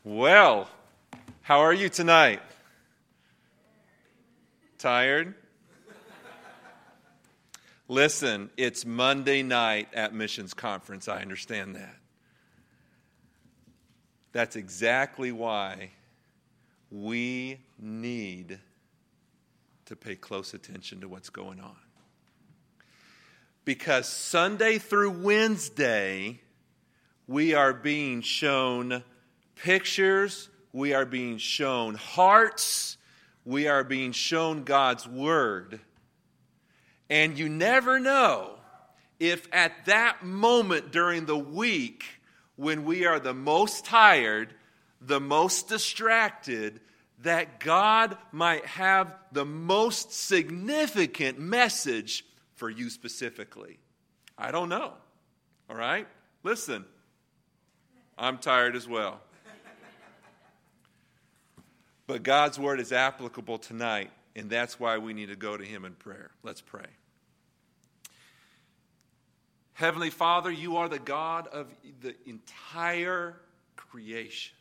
Well, how are you tonight? Tired? Listen, it's Monday night at Missions Conference. I understand that. That's exactly why we need to pay close attention to what's going on. Because Sunday through Wednesday, we are being shown pictures, we are being shown hearts, we are being shown God's Word. And you never know if at that moment during the week when we are the most tired, the most distracted, that God might have the most significant message for you specifically. I don't know. All right? Listen, I'm tired as well. But God's Word is applicable tonight, and that's why we need to go to Him in prayer. Let's pray. Heavenly Father, you are the God of the entire creation.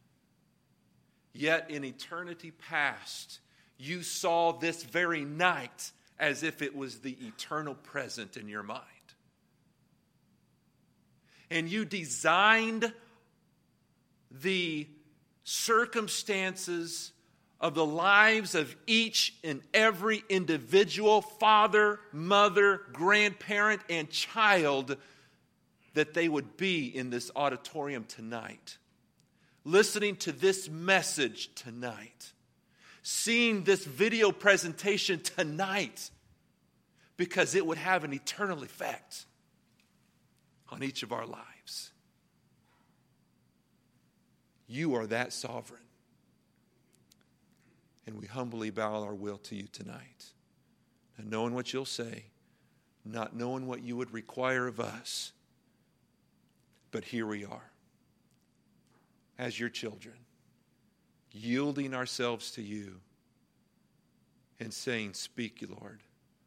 Yet in eternity past, you saw this very night as if it was the eternal present in your mind. And you designed the circumstances of the lives of each and every individual, father, mother, grandparent, and child, that they would be in this auditorium tonight, listening to this message tonight, seeing this video presentation tonight, because it would have an eternal effect on each of our lives. You are that sovereign. And we humbly bow our will to you tonight. Not knowing what you'll say, not knowing what you would require of us. But here we are, as your children, yielding ourselves to you and saying, "Speak, Lord,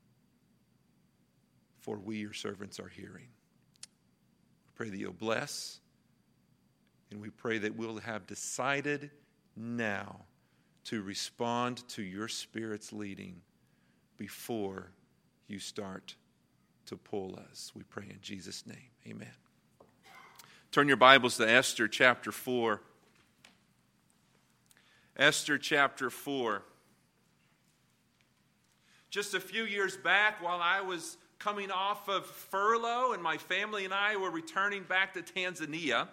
for we, your servants, are hearing." We pray that you'll bless, and we pray that we'll have decided now to respond to your Spirit's leading before you start to pull us. We pray in Jesus' name. Amen. Turn your Bibles to Esther chapter 4. Esther chapter 4. Just a few years back, while I was coming off of furlough and my family and I were returning back to Tanzania,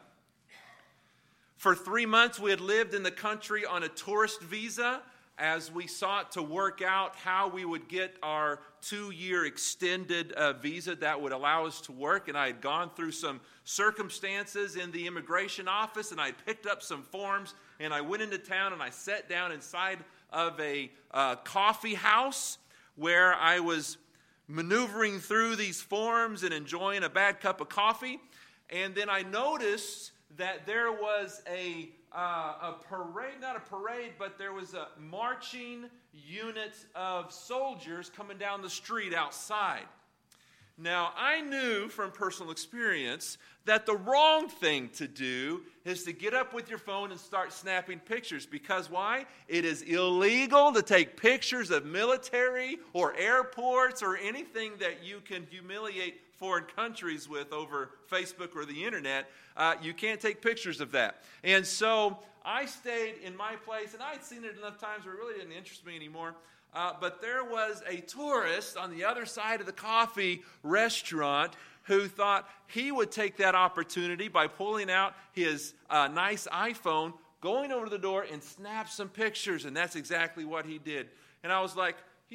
for 3 months, we had lived in the country on a tourist visa as we sought to work out how we would get our 2-year extended visa that would allow us to work. And I had gone through some circumstances in the immigration office, and I had picked up some forms, and I went into town, and I sat down inside of a coffee house where I was maneuvering through these forms and enjoying a bad cup of coffee. And then I noticed that there was a parade, not a parade, but there was a marching unit of soldiers coming down the street outside. Now, I knew from personal experience that the wrong thing to do is to get up with your phone and start snapping pictures. Because why? It is illegal to take pictures of military or airports or anything that you can humiliate foreign countries with over Facebook or the internet. You can't take pictures of that. And so I stayed in my place, and I had seen it enough times where it really didn't interest me anymore. But there was a tourist on the other side of the coffee restaurant who thought he would take that opportunity by pulling out his nice iPhone, going over to the door and snap some pictures. And that's exactly what he did. And I was like,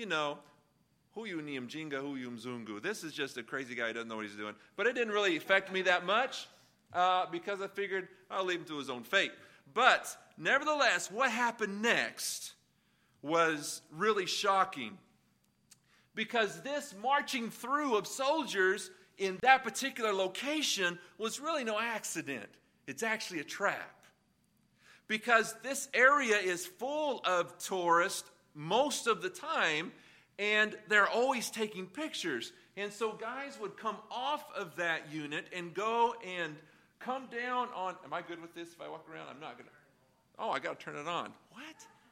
huyu ni mjinga, huyu mzungu. This is just a crazy guy who doesn't know what he's doing. But it didn't really affect me that much because I figured I'll leave him to his own fate. But nevertheless, what happened next was really shocking, because this marching through of soldiers in that particular location was really no accident. It's actually a trap, because this area is full of tourists most of the time, and they're always taking pictures. And so guys would come off of that unit and go and come down on, am I good with this if I walk around? I'm not going to. Oh, I got to turn it on. What?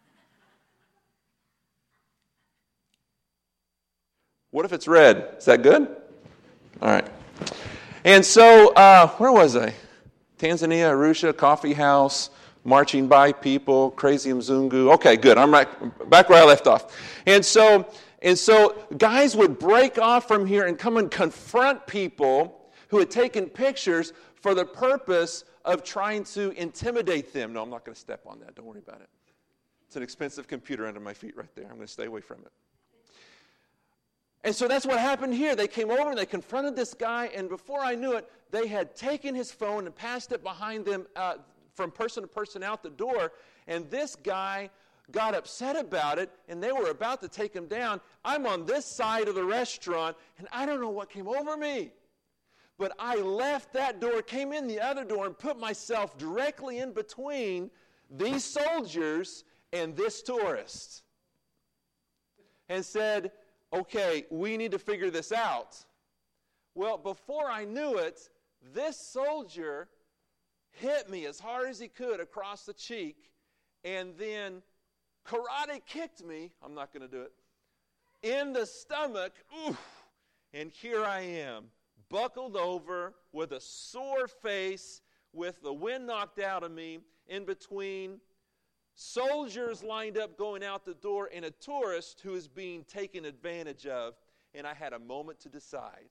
What if it's red? Is that good? All right. And so, where was I? Tanzania, Arusha, coffee house, marching by people, crazy Mzungu. Okay, good. I'm right back where I left off. And so guys would break off from here and come and confront people who had taken pictures for the purpose of trying to intimidate them. No, I'm not going to step on that. Don't worry about it. It's an expensive computer under my feet right there. I'm going to stay away from it. And so that's what happened here. They came over and they confronted this guy, and before I knew it, they had taken his phone and passed it behind them from person to person out the door, and this guy got upset about it, and they were about to take him down. I'm on this side of the restaurant, and I don't know what came over me. But I left that door, came in the other door, and put myself directly in between these soldiers and this tourist. And said, okay, we need to figure this out. Well, before I knew it, this soldier hit me as hard as he could across the cheek and then karate kicked me, I'm not going to do it, in the stomach. Oof, and here I am, buckled over with a sore face, with the wind knocked out of me, in between soldiers lined up going out the door and a tourist who is being taken advantage of. And I had a moment to decide.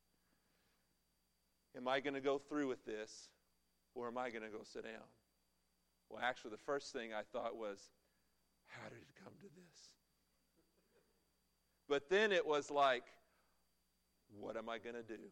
Am I going to go through with this, or am I going to go sit down? Well, actually, the first thing I thought was, how did it come to this? But then it was like, what am I going to do?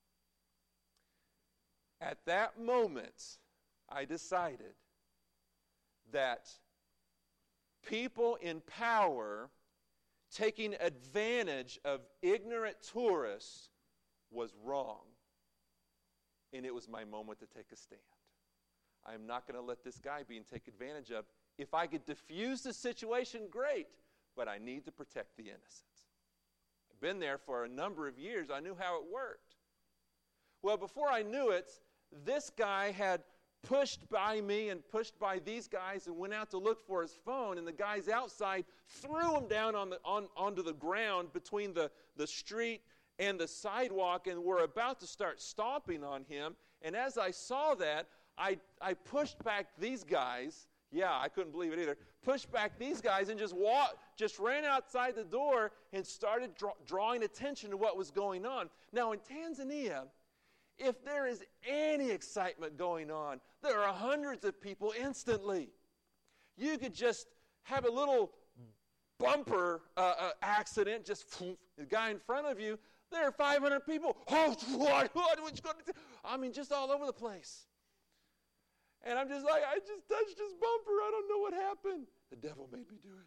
At that moment, I decided that people in power taking advantage of ignorant tourists was wrong. And it was my moment to take a stand. I am not going to let this guy be taken advantage of. If I could diffuse the situation, great, but I need to protect the innocent. I've been there for a number of years. I knew how it worked. Well, before I knew it, this guy had pushed by me and pushed by these guys and went out to look for his phone, and the guys outside threw him down onto the ground between the street and the sidewalk, and were about to start stomping on him. And as I saw that, I pushed back these guys. Yeah, I couldn't believe it either. Pushed back these guys and just ran outside the door and started drawing attention to what was going on. Now in Tanzania, if there is any excitement going on, there are hundreds of people instantly. You could just have a little bumper accident, just the guy in front of you. There are 500 people. Oh, what you going to do? I mean, just all over the place. And I'm just like, I just touched his bumper. I don't know what happened. The devil made me do it.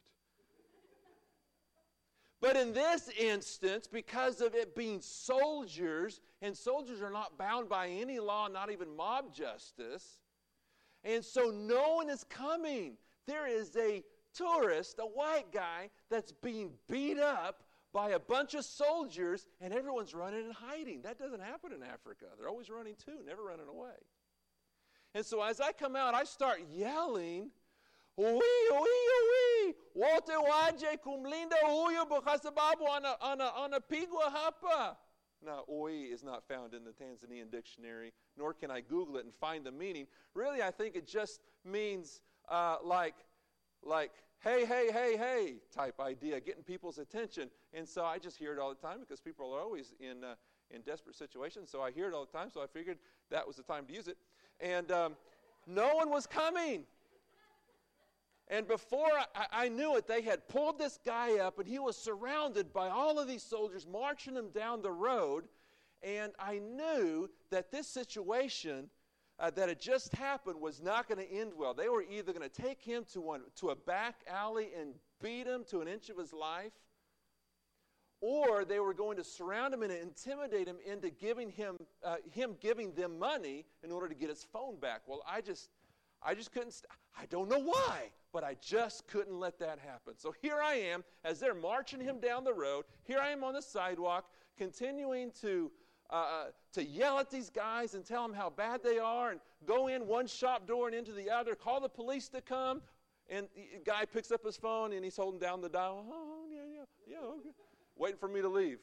But in this instance, because of it being soldiers, and soldiers are not bound by any law, not even mob justice, and so no one is coming. There is a tourist, a white guy, that's being beat up by a bunch of soldiers, and everyone's running and hiding. That doesn't happen in Africa. They're always running too, never running away. And so as I come out, I start yelling, "Uwi, uwi, uwi! Wote waje kumlinda huyu kwa sababu anapigwa hapa." Now, "uwi" is not found in the Tanzanian dictionary, nor can I Google it and find the meaning. Really, I think it just means like hey, hey, hey, hey type idea, getting people's attention. And so I just hear it all the time because people are always in desperate situations. So I hear it all the time, so I figured that was the time to use it. And no one was coming. And before I knew it, they had pulled this guy up, and he was surrounded by all of these soldiers marching him down the road. And I knew that this situation that had just happened was not going to end well. They were either going to take him to a back alley and beat him to an inch of his life, or they were going to surround him and intimidate him into giving him giving them money in order to get his phone back. Well, I just couldn't. I don't know why, but I just couldn't let that happen. So here I am, as they're marching him down the road. Here I am on the sidewalk, continuing to to yell at these guys and tell them how bad they are and go in one shop door and into the other, call the police to come. And the guy picks up his phone and he's holding down the dial. Oh, yeah, okay. Waiting for me to leave.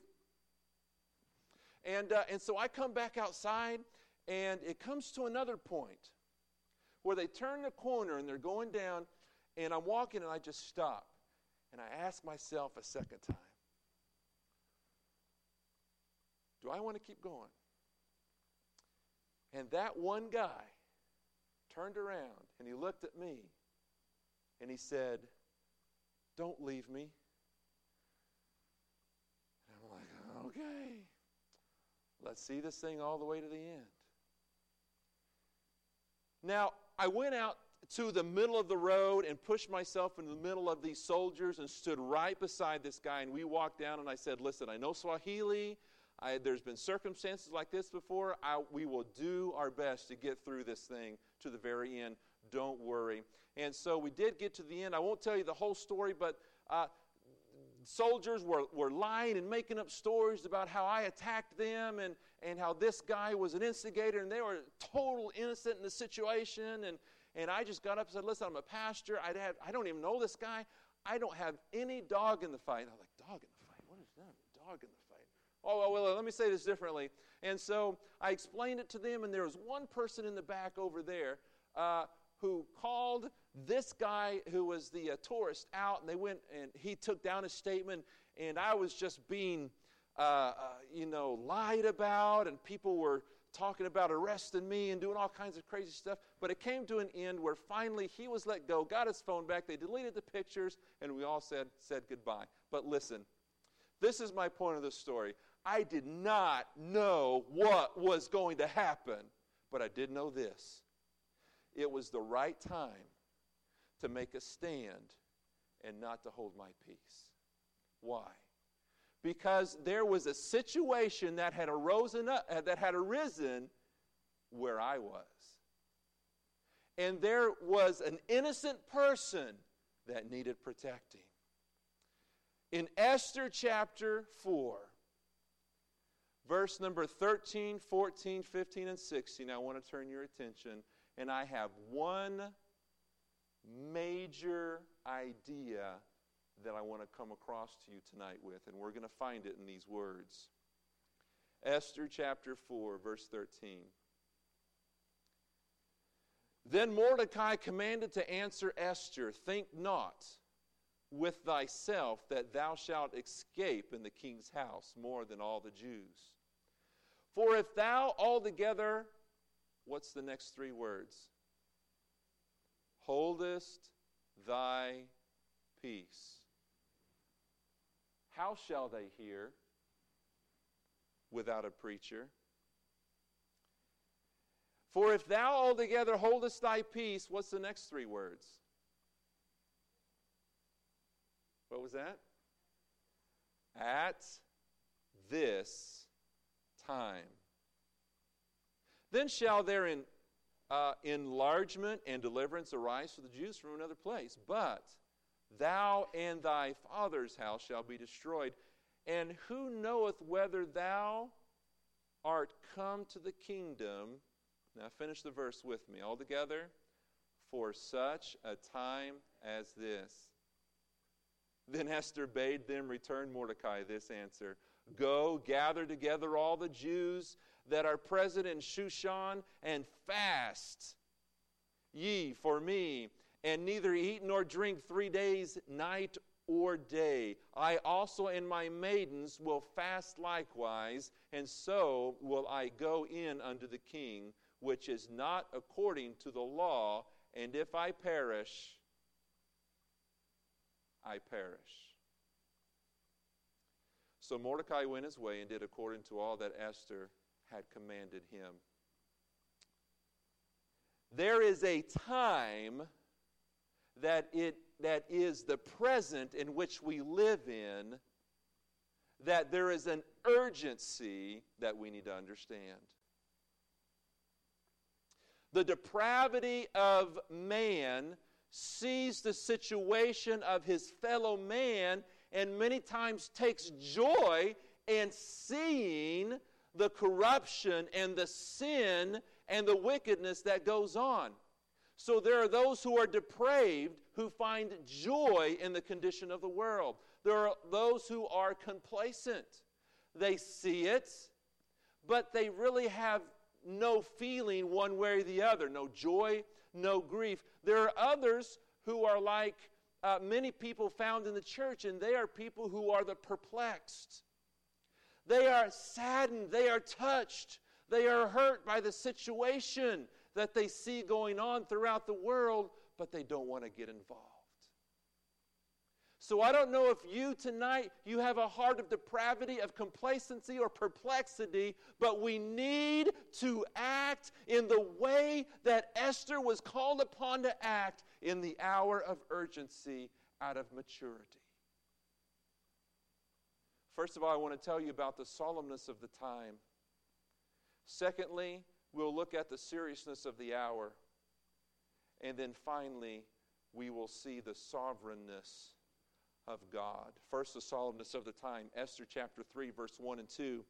And so I come back outside, and it comes to another point where they turn the corner and they're going down, and I'm walking and I just stop. And I ask myself a second time, do I want to keep going? And that one guy turned around and he looked at me and he said, don't leave me. And I'm like, okay, let's see this thing all the way to the end. Now, I went out to the middle of the road and pushed myself in the middle of these soldiers and stood right beside this guy, and we walked down, and I said, listen, I know Swahili. There's been circumstances like this before. We will do our best to get through this thing to the very end. Don't worry. And so we did get to the end. I won't tell you the whole story, but soldiers were lying and making up stories about how I attacked them and how this guy was an instigator, and they were total innocent in the situation. And I just got up and said, listen, I'm a pastor. I don't even know this guy. I don't have any dog in the fight. I'm like, dog in the fight? What is that? Dog in the fight? Oh, well, let me say this differently. And so I explained it to them, and there was one person in the back over there who called this guy who was the tourist out, and they went and he took down a statement, and I was just being, lied about, and people were talking about arresting me and doing all kinds of crazy stuff. But it came to an end where finally he was let go, got his phone back, they deleted the pictures, and we all said goodbye. But listen, this is my point of the story. I did not know what was going to happen, but I did know this. It was the right time to make a stand and not to hold my peace. Why? Because there was a situation that had arisen where I was. And there was an innocent person that needed protecting. In Esther chapter 4, verse number 13, 14, 15, and 16, I want to turn your attention. And I have one major idea that I want to come across to you tonight with, and we're going to find it in these words. Esther chapter 4, verse 13. Then Mordecai commanded to answer Esther, think not with thyself that thou shalt escape in the king's house more than all the Jews. For if thou altogether, what's the next three words? Holdest thy peace. How shall they hear without a preacher? For if thou altogether holdest thy peace, what's the next three words? What was that? At this time. Then shall there enlargement and deliverance arise for the Jews from another place. But thou and thy father's house shall be destroyed. And who knoweth whether thou art come to the kingdom? Now finish the verse with me all together. For such a time as this. Then Esther bade them return Mordecai this answer. Go, gather together all the Jews that are present in Shushan, and fast ye for me, and neither eat nor drink 3 days, night or day. I also and my maidens will fast likewise, and so will I go in unto the king, which is not according to the law, and if I perish, I perish. So Mordecai went his way and did according to all that Esther had commanded him. There is a time that is the present in which we live in, that there is an urgency that we need to understand. The depravity of man sees the situation of his fellow man and many times takes joy in seeing the corruption and the sin and the wickedness that goes on. So there are those who are depraved who find joy in the condition of the world. There are those who are complacent. They see it, but they really have no feeling one way or the other, no joy, no grief. There are others who are like many people found in the church, and they are people who are the perplexed. They are saddened, they are touched, they are hurt by the situation that they see going on throughout the world, but they don't want to get involved. So I don't know if you tonight, you have a heart of depravity, of complacency, or perplexity, but we need to act in the way that Esther was called upon to act in the hour of urgency out of maturity. First of all, I want to tell you about the solemnness of the time. Secondly, we'll look at the seriousness of the hour. And then finally, we will see the sovereignness of God. First, the solemnness of the time. Esther chapter 3, verse 1 and 2.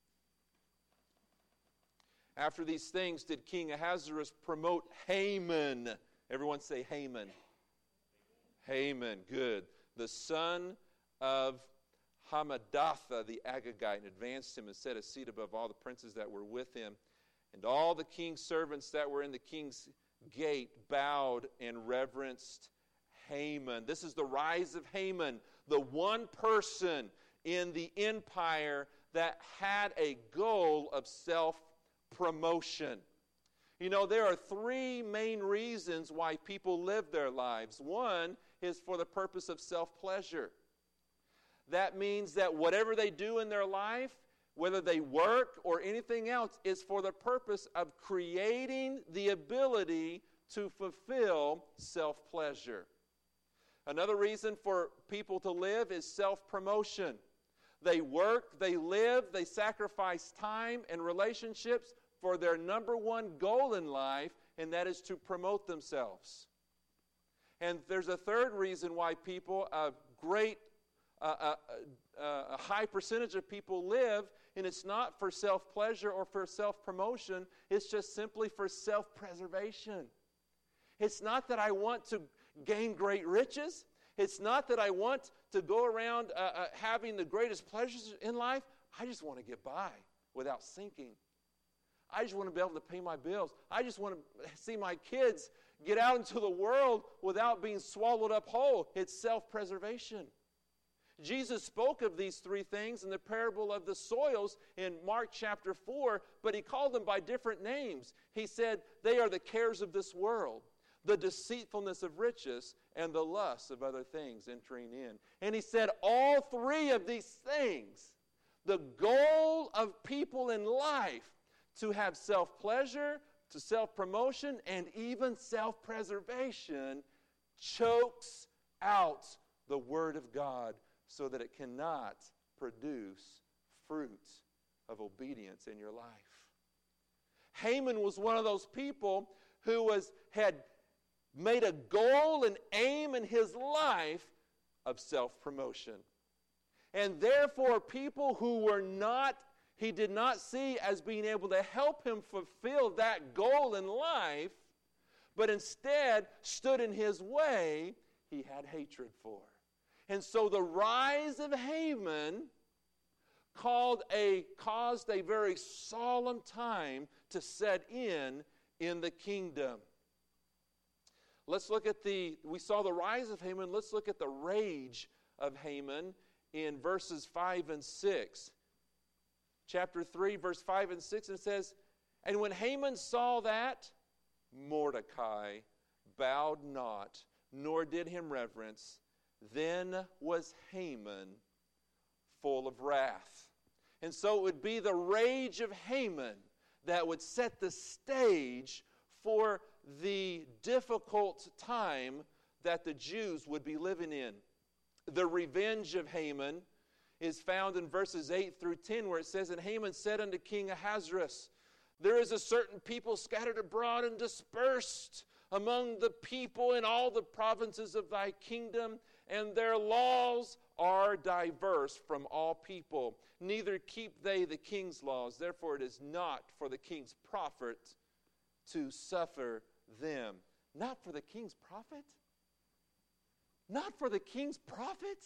After these things did King Ahasuerus promote Haman. Everyone say Haman. Haman, good. The son of Hammedatha the Agagite, and advanced him and set a seat above all the princes that were with him. And all the king's servants that were in the king's gate bowed and reverenced Haman. This is the rise of Haman, the one person in the empire that had a goal of self-promotion. You know, there are three main reasons why people live their lives. One is for the purpose of self-pleasure. That means that whatever they do in their life, whether they work or anything else, is for the purpose of creating the ability to fulfill self-pleasure. Another reason for people to live is self-promotion. They work, they live, they sacrifice time and relationships for their number one goal in life, and that is to promote themselves. And there's a third reason why people, a high percentage of people live, and it's not for self-pleasure or for self-promotion. It's just simply for self-preservation. It's not that I want to gain great riches. It's not that I want to go around having the greatest pleasures in life. I just want to get by without sinking. I just want to be able to pay my bills. I just want to see my kids get out into the world without being swallowed up whole. It's self-preservation. Jesus spoke of these three things in the parable of the soils in Mark chapter 4, but he called them by different names. He said they are the cares of this world, the deceitfulness of riches, and the lust of other things entering in. And he said all three of these things, the goal of people in life, to have self-pleasure, to self-promotion, and even self-preservation, chokes out the Word of God so that it cannot produce fruit of obedience in your life. Haman was one of those people who had made a goal and aim in his life of self-promotion. And therefore, people who were not, he did not see as being able to help him fulfill that goal in life, but instead stood in his way, he had hatred for. And so the rise of Haman caused a very solemn time to set in the kingdom. Let's look at we saw the rise of Haman. Let's look at the rage of Haman in verses 5 and 6. Chapter 3, verse 5 and 6, it says, "And when Haman saw that, Mordecai bowed not, nor did him reverence. Then was Haman full of wrath." And so it would be the rage of Haman that would set the stage for the difficult time that the Jews would be living in. The revenge of Haman is found in verses 8 through 10, where it says, "And Haman said unto King Ahasuerus, There is a certain people scattered abroad and dispersed among the people in all the provinces of thy kingdom, and their laws are diverse from all people. Neither keep they the king's laws. Therefore it is not for the king's profit to suffer them. Not for the king's profit? Not for the king's profit?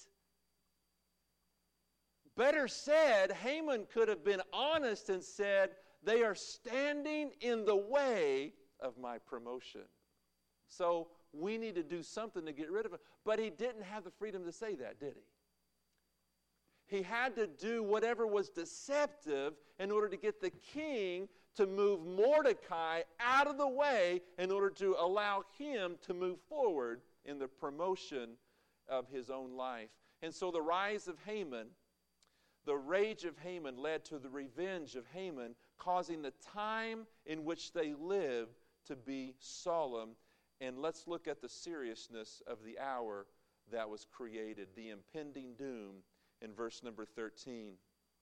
Better said, Haman could have been honest and said, they are standing in the way of my promotion. So we need to do something to get rid of it. But he didn't have the freedom to say that, did he? He had to do whatever was deceptive in order to get the king to move Mordecai out of the way in order to allow him to move forward in the promotion of his own life. And so the rise of Haman, the rage of Haman led to the revenge of Haman, causing the time in which they lived to be solemn. And let's look at the seriousness of the hour that was created, the impending doom in verse number 13.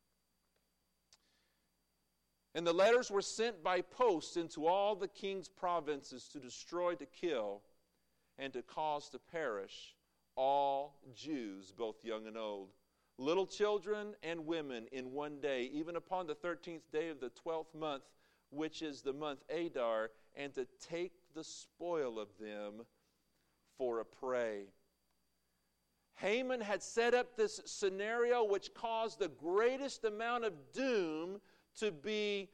And the letters were sent by post into all the king's provinces to destroy, to kill, and to cause to perish all Jews, both young and old, little children and women in one day, even upon the 13th day of the 12th month, which is the month Adar, and to take the spoil of them for a prey. Haman had set up this scenario which caused the greatest amount of doom to be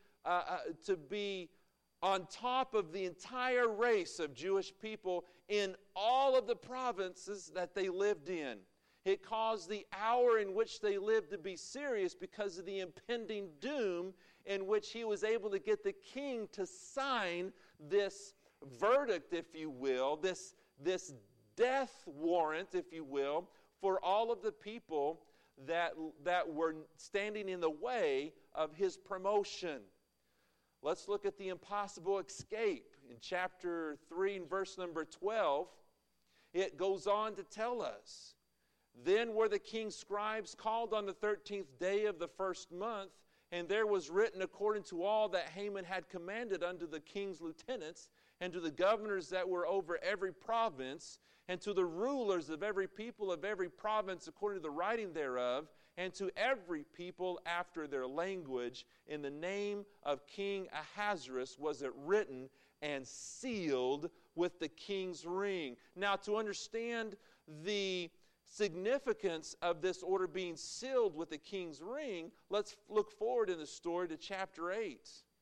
on top of the entire race of Jewish people in all of the provinces that they lived in. It caused the hour in which they lived to be serious because of the impending doom in which he was able to get the king to sign this verdict, if you will, this death warrant, if you will, for all of the people that were standing in the way of his promotion. Let's look at the impossible escape. In chapter 3 and verse number 12, it goes on to tell us, then were the king's scribes called on the 13th day of the first month, and there was written according to all that Haman had commanded unto the king's lieutenants, and to the governors that were over every province, and to the rulers of every people of every province according to the writing thereof, and to every people after their language, in the name of King Ahasuerus was it written and sealed with the king's ring. Now, to understand the significance of this order being sealed with the king's ring, let's look forward in the story to chapter 8.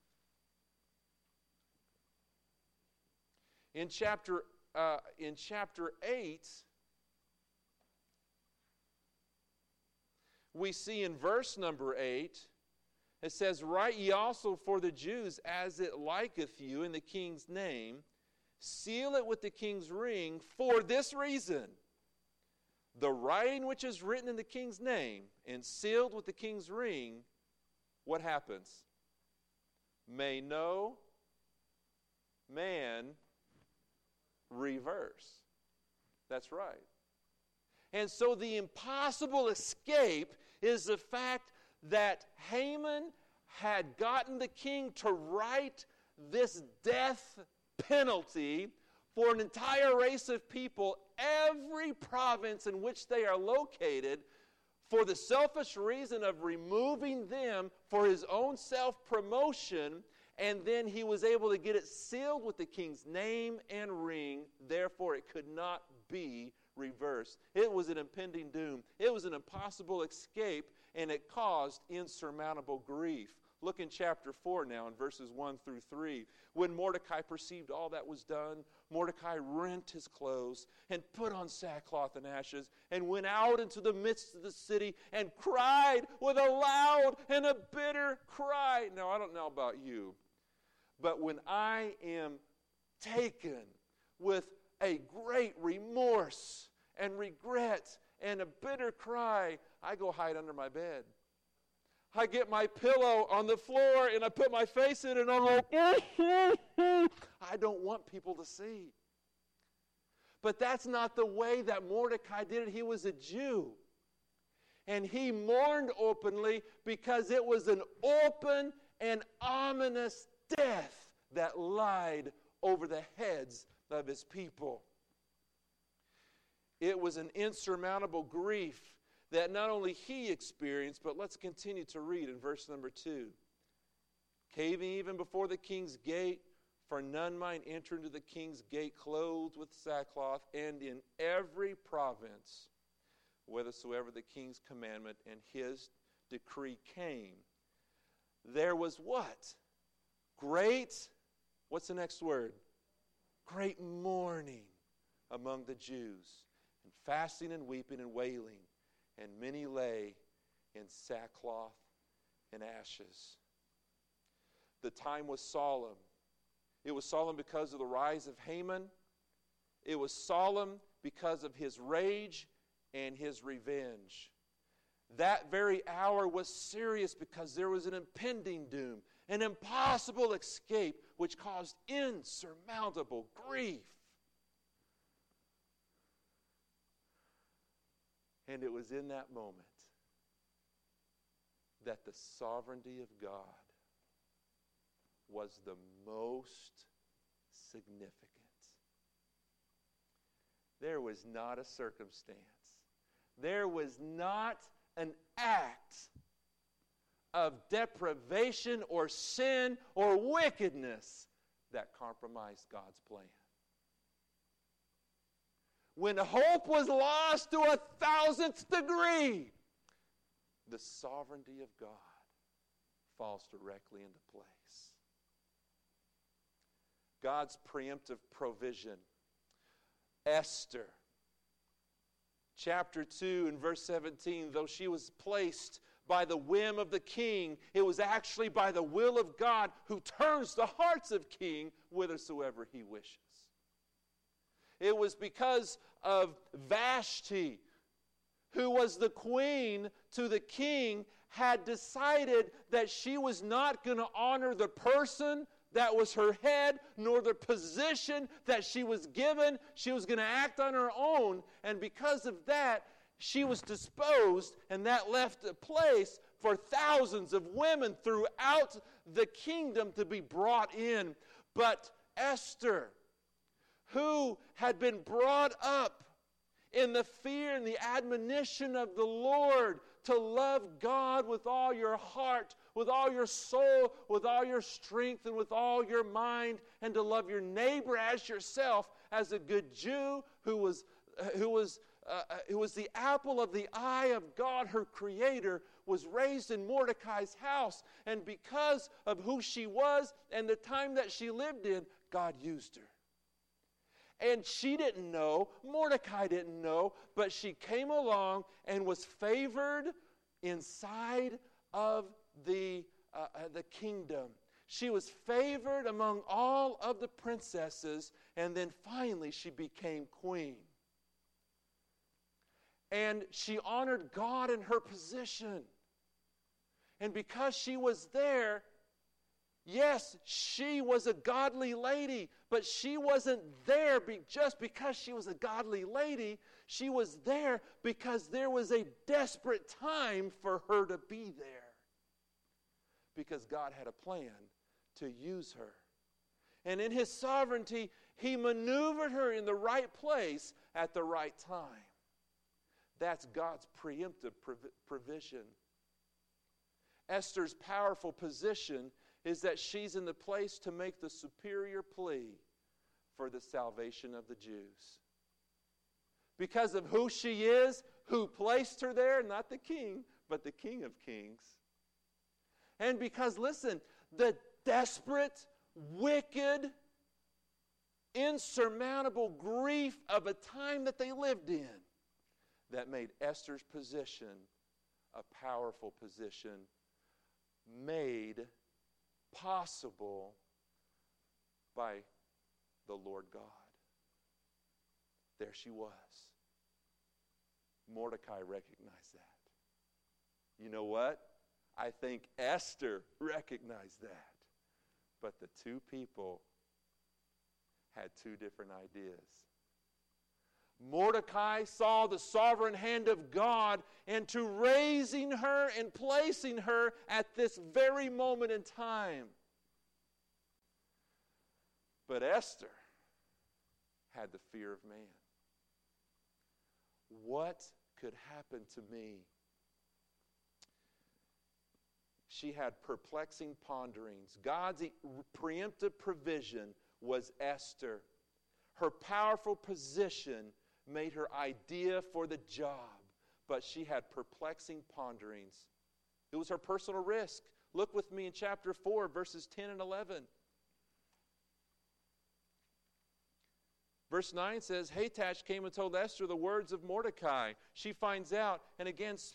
In chapter 8, we see in verse number 8, it says, write ye also for the Jews as it liketh you in the king's name, seal it with the king's ring for this reason. The writing which is written in the king's name and sealed with the king's ring, what happens? May no man reverse. That's right. And so the impossible escape is the fact that Haman had gotten the king to write this death penalty for an entire race of people, every province in which they are located, for the selfish reason of removing them for his own self-promotion, and then he was able to get it sealed with the king's name and ring. Therefore, it could not be reversed. It was an impending doom. It was an impossible escape, and it caused insurmountable grief. Look in chapter 4 now in verses 1 through 3. When Mordecai perceived all that was done, Mordecai rent his clothes and put on sackcloth and ashes and went out into the midst of the city and cried with a loud and a bitter cry. Now, I don't know about you, but when I am taken with a great remorse and regret and a bitter cry, I go hide under my bed. I get my pillow on the floor and I put my face in it and I'm like, I don't want people to see. But that's not the way that Mordecai did it. He was a Jew. And he mourned openly because it was an open and ominous death that lied over the heads of his people. It was an insurmountable grief that not only he experienced, but let's continue to read in verse number 2. Caving even before the king's gate, for none might enter into the king's gate clothed with sackcloth, and in every province, whithersoever the king's commandment and his decree came, there was what? Great, what's the next word? Great mourning among the Jews, and fasting and weeping and wailing, and many lay in sackcloth and ashes. The time was solemn. It was solemn because of the rise of Haman. It was solemn because of his rage and his revenge. That very hour was serious because there was an impending doom, an impossible escape which caused insurmountable grief. And it was in that moment that the sovereignty of God was the most significant. There was not a circumstance. There was not an act of deprivation or sin or wickedness that compromised God's plan. When hope was lost to 1,000th degree, the sovereignty of God falls directly into place. God's preemptive provision. Esther, chapter 2 and verse 17, though she was placed by the whim of the king, it was actually by the will of God who turns the hearts of king whithersoever he wishes. It was because of Vashti, who was the queen to the king, had decided that she was not going to honor the person that was her head, nor the position that she was given. She was going to act on her own, and because of that, she was disposed, and that left a place for thousands of women throughout the kingdom to be brought in. But Esther, who had been brought up in the fear and the admonition of the Lord to love God with all your heart, with all your soul, with all your strength, and with all your mind, and to love your neighbor as yourself, as a good Jew who was the apple of the eye of God, her Creator, was raised in Mordecai's house. And because of who she was and the time that she lived in, God used her. And she didn't know, Mordecai didn't know, but she came along and was favored inside of the kingdom. She was favored among all of the princesses, and then finally she became queen. And she honored God in her position. And because she was there, yes, she was a godly lady, but she wasn't there just because she was a godly lady. She was there because there was a desperate time for her to be there. Because God had a plan to use her. And in His sovereignty, He maneuvered her in the right place at the right time. That's God's preemptive provision. Esther's powerful position is that she's in the place to make the superior plea for the salvation of the Jews. Because of who she is, who placed her there, not the king, but the King of Kings. And because, listen, the desperate, wicked, insurmountable grief of a time that they lived in that made Esther's position a powerful position, made possible by the Lord God. There she was. Mordecai recognized that. You know what? I think Esther recognized that. But the two people had two different ideas. Mordecai saw the sovereign hand of God into raising her and placing her at this very moment in time. But Esther had the fear of man. What could happen to me? She had perplexing ponderings. God's preemptive provision was Esther. Her powerful position made her idea for the job, but she had perplexing ponderings. It was her personal risk. Look with me in chapter 4, verses 10 and 11. Verse 9 says, Hathach came and told Esther the words of Mordecai. She finds out, and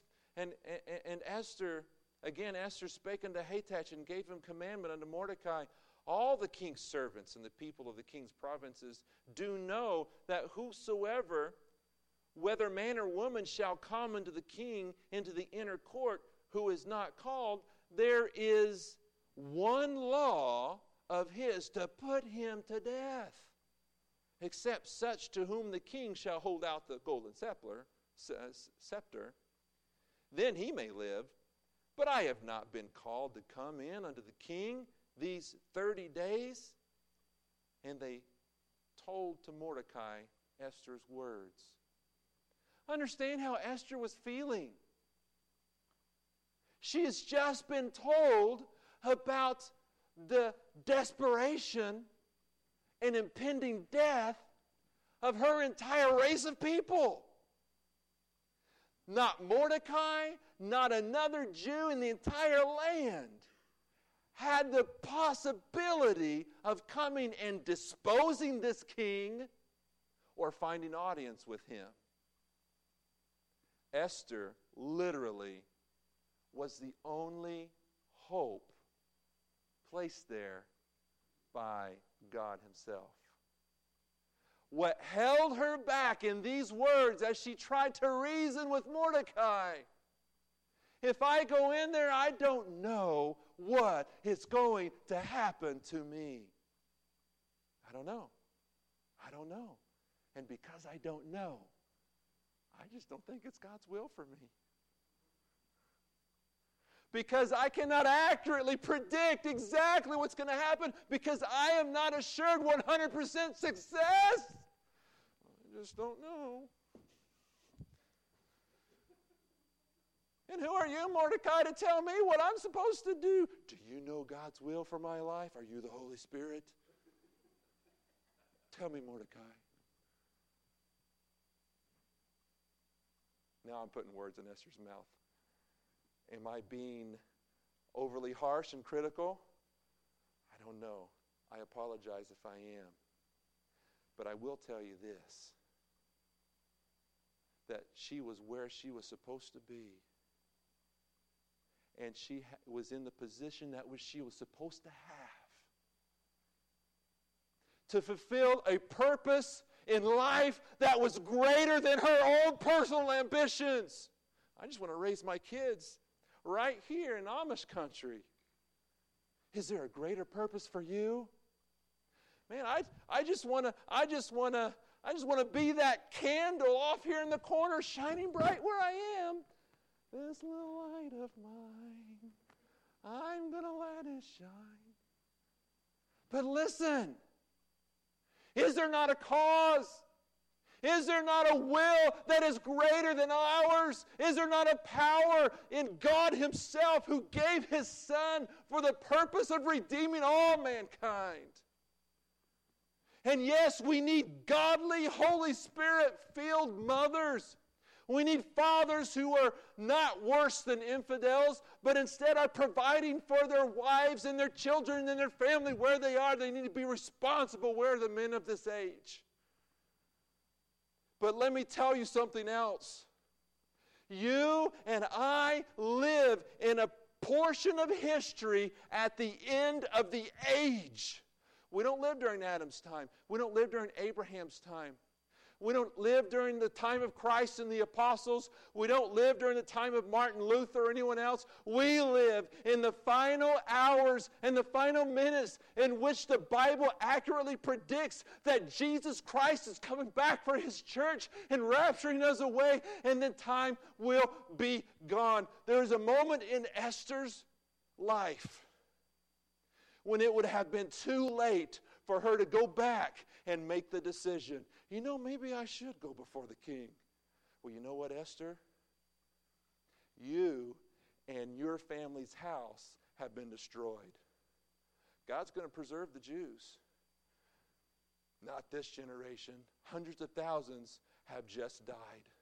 Esther spake unto Hathach and gave him commandment unto Mordecai. All the king's servants and the people of the king's provinces do know that whosoever, whether man or woman, shall come unto the king into the inner court, who is not called, there is one law of his to put him to death, except such to whom the king shall hold out the golden scepter. Then he may live. But I have not been called to come in unto the king these 30 days. And they told to Mordecai Esther's words. Understand how Esther was feeling. She has just been told about the desperation and impending death of her entire race of people. Not Mordecai, not another Jew in the entire land had the possibility of coming and disposing this king or finding audience with him. Esther literally was the only hope placed there by God himself. What held her back in these words as she tried to reason with Mordecai, if I go in there, I don't know what is going to happen to me. I don't know. I don't know. And because I don't know, I just don't think it's God's will for me. Because I cannot accurately predict exactly what's going to happen, because I am not assured 100% success. I just don't know. And who are you, Mordecai, to tell me what I'm supposed to do? Do you know God's will for my life? Are you the Holy Spirit? Tell me, Mordecai. Now I'm putting words in Esther's mouth. Am I being overly harsh and critical? I don't know. I apologize if I am. But I will tell you this, that she was where she was supposed to be. And she was in the position that she was supposed to have. To fulfill a purpose in life that was greater than her own personal ambitions. I just want to raise my kids right here in Amish country. Is there a greater purpose for you? Man, I just want to be that candle off here in the corner shining bright where I am. This little light of mine, I'm going to let it shine. But listen, is there not a cause? Is there not a will that is greater than ours? Is there not a power in God himself who gave his Son for the purpose of redeeming all mankind? And yes, we need godly, Holy Spirit-filled mothers. We need fathers who are not worse than infidels, but instead are providing for their wives and their children and their family where they are. They need to be responsible where the men of this age. But let me tell you something else. You and I live in a portion of history at the end of the age. We don't live during Adam's time. We don't live during Abraham's time. We don't live during the time of Christ and the apostles. We don't live during the time of Martin Luther or anyone else. We live in the final hours and the final minutes in which the Bible accurately predicts that Jesus Christ is coming back for his church and rapturing us away, and then time will be gone. There is a moment in Esther's life when it would have been too late for her to go back and make the decision, maybe I should go before the king. Well, you know what, Esther? You and your family's house have been destroyed. God's going to preserve the Jews. Not this generation. Hundreds of thousands have just died.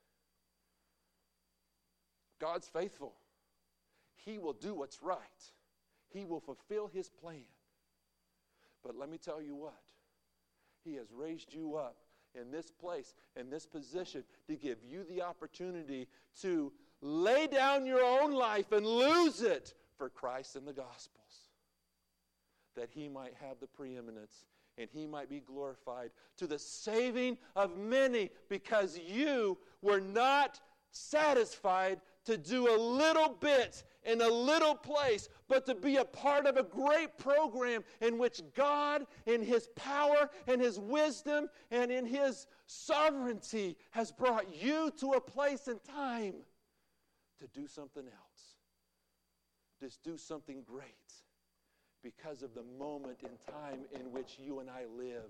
God's faithful. He will do what's right. He will fulfill His plan. But let me tell you what. He has raised you up in this place, in this position, to give you the opportunity to lay down your own life and lose it for Christ and the Gospels, that He might have the preeminence and He might be glorified to the saving of many, because you were not satisfied to do a little bit in a little place, but to be a part of a great program in which God, in His power and His wisdom and in His sovereignty, has brought you to a place and time to do something else. Just do something great because of the moment in time in which you and I live.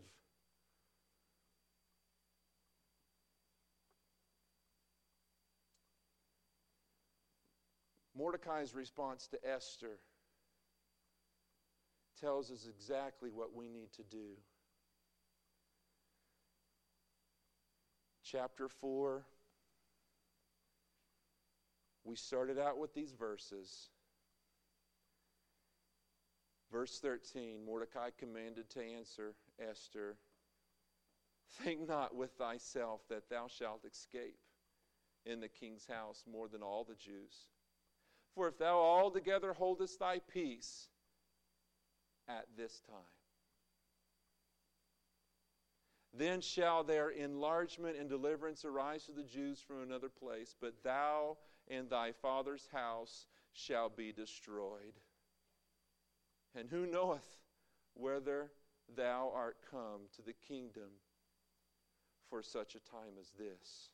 Mordecai's response to Esther tells us exactly what we need to do. Chapter 4, we started out with these verses. Verse 13, Mordecai commanded to answer Esther, "Think not with thyself that thou shalt escape in the king's house more than all the Jews. For if thou altogether holdest thy peace at this time, then shall there enlargement and deliverance arise to the Jews from another place, but thou and thy father's house shall be destroyed. And who knoweth whether thou art come to the kingdom for such a time as this?"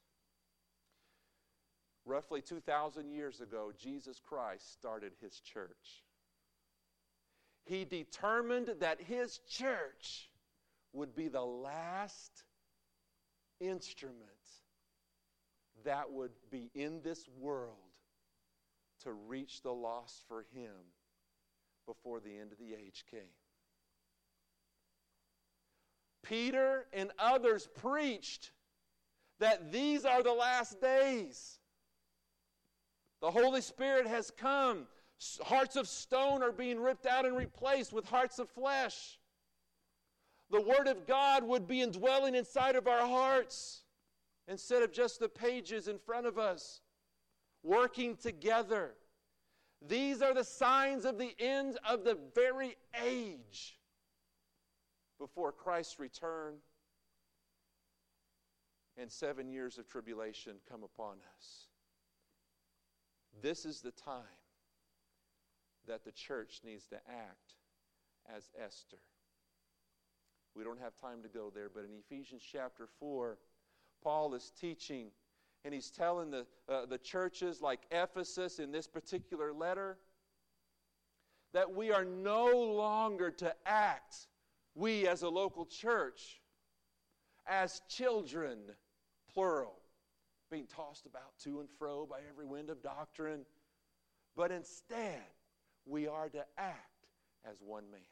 Roughly 2,000 years ago, Jesus Christ started His church. He determined that His church would be the last instrument that would be in this world to reach the lost for Him before the end of the age came. Peter and others preached that these are the last days. The Holy Spirit has come. Hearts of stone are being ripped out and replaced with hearts of flesh. The Word of God would be indwelling inside of our hearts instead of just the pages in front of us, working together. These are the signs of the end of the very age before Christ's return and 7 years of tribulation come upon us. This is the time that the church needs to act as Esther. We don't have time to go there, but in Ephesians chapter 4, Paul is teaching, and he's telling the churches like Ephesus in this particular letter that we are no longer to act, we as a local church, as children, plural, being tossed about to and fro by every wind of doctrine. But instead, we are to act as one man.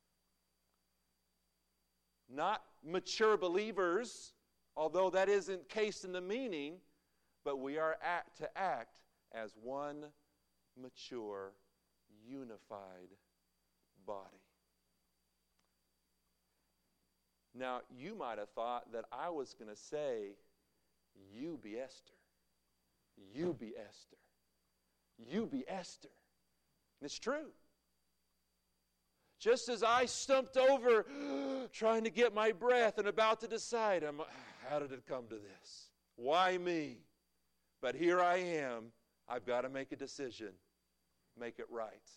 Not mature believers, although that isn't encased in the meaning, but we are to act as one mature, unified body. Now, you might have thought that I was going to say, "You be Esther. You be Esther. You be Esther." And it's true. Just as I stumped over trying to get my breath and about to decide, how did it come to this? Why me? But here I am. I've got to make a decision. Make it right.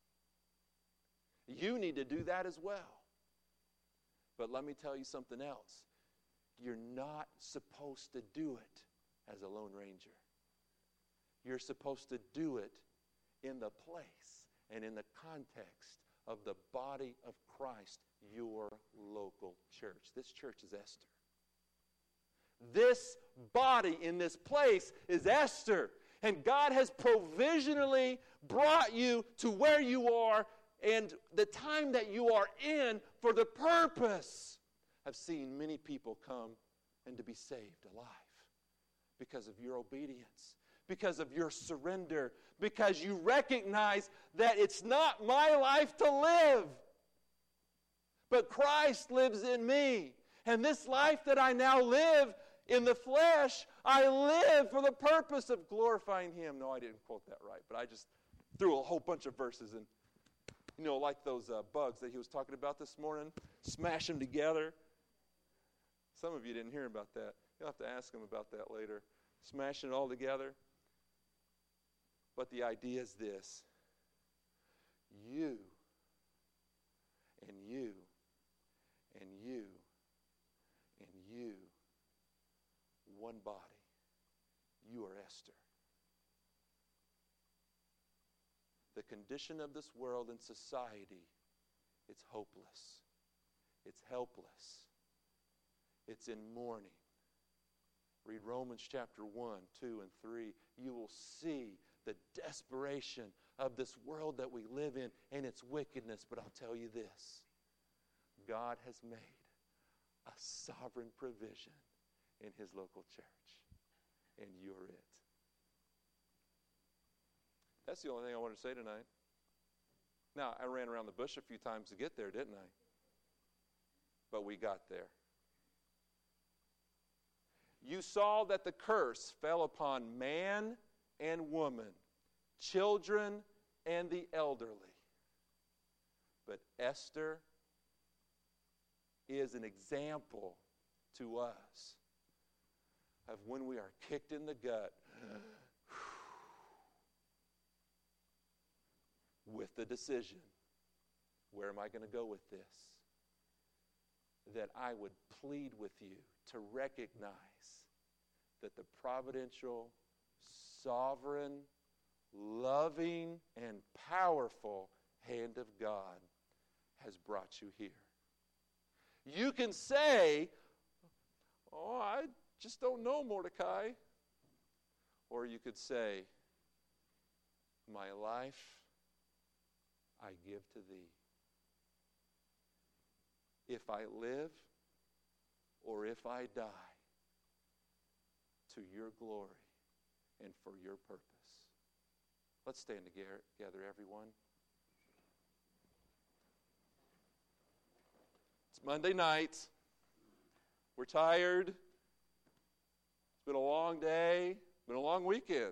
You need to do that as well. But let me tell you something else. You're not supposed to do it as a Lone Ranger. You're supposed to do it in the place and in the context of the body of Christ, your local church. This church is Esther. This body in this place is Esther. And God has provisionally brought you to where you are and the time that you are in for the purpose of seeing many people come and to be saved alive because of your obedience, because of your surrender, because you recognize that it's not my life to live, but Christ lives in me. And this life that I now live in the flesh, I live for the purpose of glorifying Him. No, I didn't quote that right, but I just threw a whole bunch of verses in. You know, like those bugs that he was talking about this morning, smash them together. Some of you didn't hear about that. You'll have to ask him about that later. Smashing it all together. But the idea is this. You and you and you and you, one body. You are Esther. The condition of this world and society, it's hopeless. It's helpless. It's in mourning. Read Romans chapter 1, 2, and 3. You will see the desperation of this world that we live in and its wickedness. But I'll tell you this. God has made a sovereign provision in His local church. And you're it. That's the only thing I wanted to say tonight. Now, I ran around the bush a few times to get there, didn't I? But we got there. You saw that the curse fell upon man and woman, children and the elderly. But Esther is an example to us of when we are kicked in the gut with the decision, where am I going to go with this? That I would plead with you to recognize that the providential, sovereign, loving, and powerful hand of God has brought you here. You can say, oh, I just don't know, Mordecai. Or you could say, my life I give to thee. If I live or if I die, to your glory and for your purpose. Let's stand together, everyone. It's Monday night. We're tired. It's been a long day. It's been a long weekend.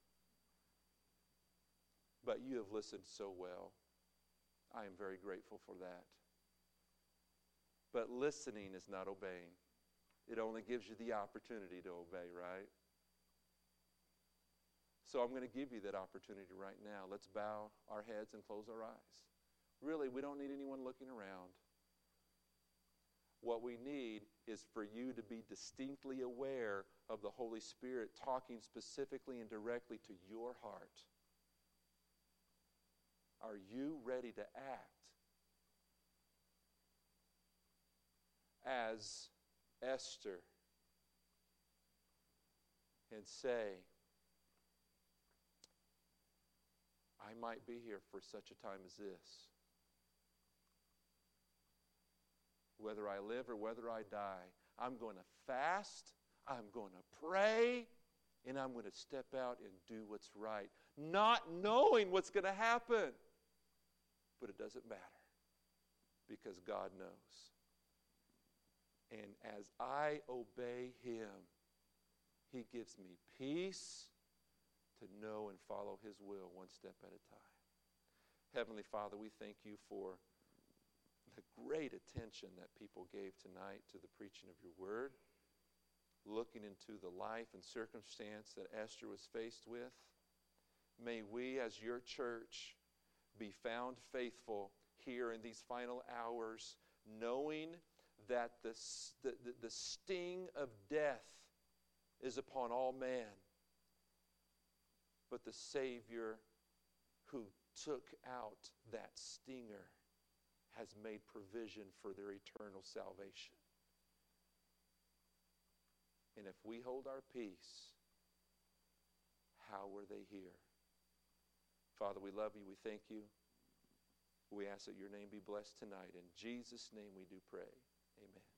But you have listened so well. I am very grateful for that. But listening is not obeying. It only gives you the opportunity to obey, right? So I'm going to give you that opportunity right now. Let's bow our heads and close our eyes. Really, we don't need anyone looking around. What we need is for you to be distinctly aware of the Holy Spirit talking specifically and directly to your heart. Are you ready to act as Esther and say, I might be here for such a time as this. Whether I live or whether I die, I'm going to fast, I'm going to pray, and I'm going to step out and do what's right. Not knowing what's going to happen. But it doesn't matter because God knows. And as I obey Him, He gives me peace to know and follow His will one step at a time. Heavenly Father, we thank you for the great attention that people gave tonight to the preaching of your word, looking into the life and circumstance that Esther was faced with. May we as your church be found faithful here in these final hours, knowing that the sting of death is upon all man, but the Savior who took out that stinger has made provision for their eternal salvation. And if we hold our peace, how were they here? Father, we love you. We thank you. We ask that your name be blessed tonight. In Jesus' name we do pray. Amen.